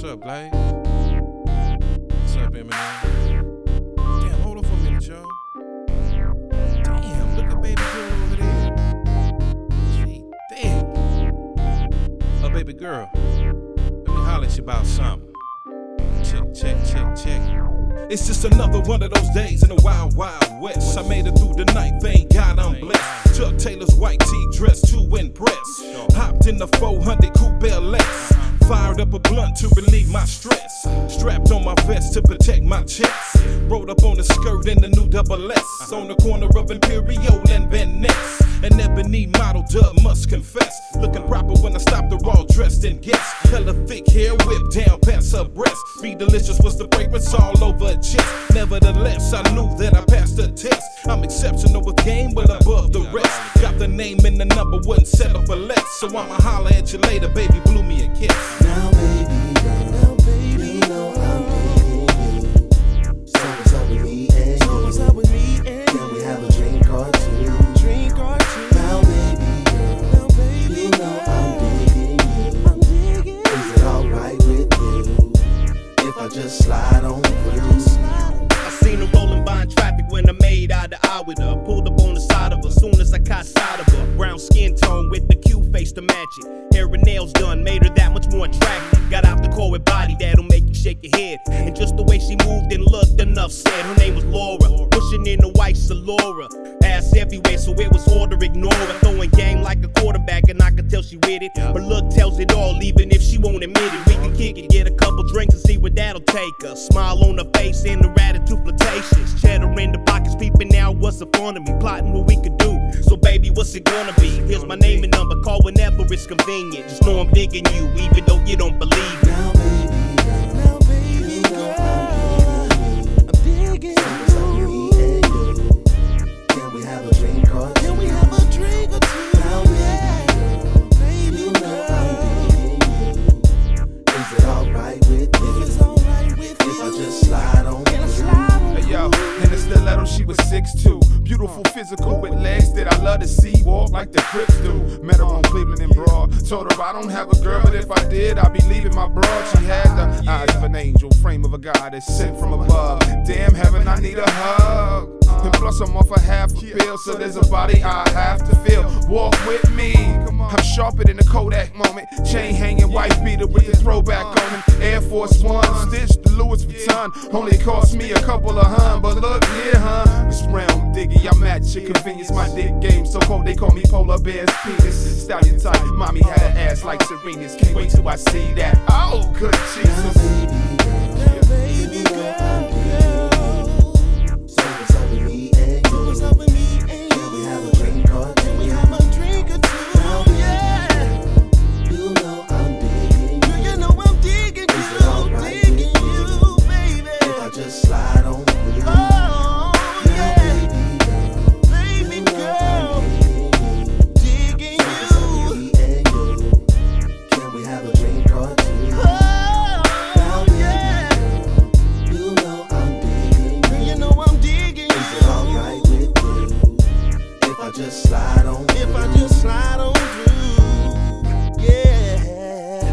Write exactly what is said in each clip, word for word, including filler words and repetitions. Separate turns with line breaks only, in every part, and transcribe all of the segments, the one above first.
up, Glaze? What's up, Eminem? Damn, hold on for a minute, y'all. Damn, look at baby girl over there. She thick. Oh, baby girl, let me holler at you about something. Check, check, check, check. It's just another one of those days in the wild, wild west. I made it through the night, thank God I'm blessed. Chuck Taylor's white tee dress to impress. Hopped in the four hundred Coupe L X. Fired up a blunt to relieve my stress. Strapped on my vest to protect my chest. Rolled up on the skirt in the new double S. On the corner of Imperial and Van Ness. An ebony model dub must confess. Looking proper when I stopped her all dressed in guess. Hella thick hair whipped down past her breast. Be delicious was the fragrance all over her chest. Nevertheless, I knew that I passed the test. I'm exceptional with game, but above the rest. Got the name and the number, wouldn't settle for less. So I'ma holler at you later, baby, blew me a kiss.
Now baby, now baby, you know I'm digging you. So what's up with me and you? So what's up with me and you? Can we have a drink or two? Drink or two. Now baby, now baby, you know I'm digging you. I'm digging you. Is it alright with you if I just slide on through?
I seen her rolling by in traffic when I made eye to eye with her. Pulled up on the side of her soon as I caught sight of her. Brown skin tone with the Q face to match it. Hair and nails done made her that much more attractive. Got out the core with body that'll make you shake your head. And just the way she moved and looked, enough said. Her name was Laura, pushing in the white Salora. Ass everywhere, so it was hard to ignore her. Throwing game like a quarterback, and I could tell she with it. Her look tells it all, even if she won't admit it. We can kick it, get a couple drinks and see where that'll take her. Smile on her face and her attitude flirtatious. Cheddar in the pockets, peeping out what's in front of me. Plotting what we could do, so baby, what's it gonna be? Here's my name and number, call whenever it's convenient. Just know I'm digging you, even though you don't believe me.
Now baby, now baby, you know I'm digging you. So what's up with me and you? Can we have a drink or two? Can we have a drink or two? Now baby, you know I'm digging you. Is it alright with you? If it's alright with you, if I just slide on through?
Hey yo, in the stiletto she was six two. Beautiful physical with legs that I love to see. Walk like the Crips do. Met her on Cleveland and Broad. Told her I don't have a girl, but if I did, I'd be leaving my broad. She had the eyes of an angel, frame of a god that's sent from above. Damn heaven, I need a hug. And plus I'm off a half a pill, so there's a body I have to feel. Walk with me, I'm sharper than a Kodak moment. Chain hanging, wife beater with the throwback on him. Air Force One, stitched the Louis Vuitton. Only cost me a couple of hun, but look here, huh? It's realm diggy, I'm at your convenience. My dick game so cold they call me polar bear's penis. Stallion type, mommy had an ass like Serena's. Can't wait till I see that. Oh, good Jesus.
Now baby, girl, so what's up with me and you? What's up with me and you? Can we have a drink or two? Can we have a drink or two? Now, yeah. You know I'm digging you. You know I'm digging you. Is it alright with you, baby? If I just slide on through? Oh, yeah. Baby girl, digging you. So what's up with me and you? Can we have a drink or two? Just slide on through. If I just slide on through, yeah.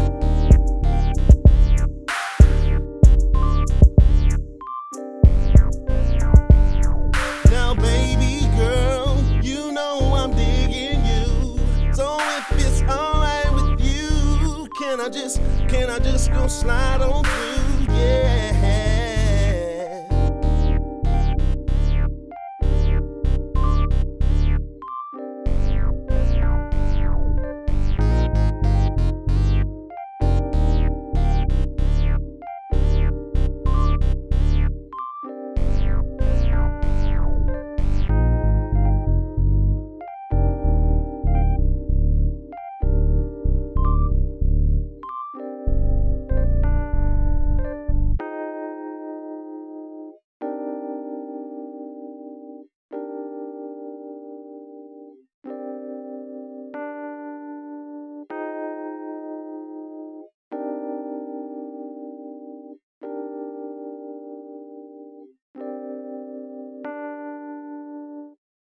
Now, baby girl, you know I'm digging you. So if it's alright with you, can I just, can I just go slide on through, yeah.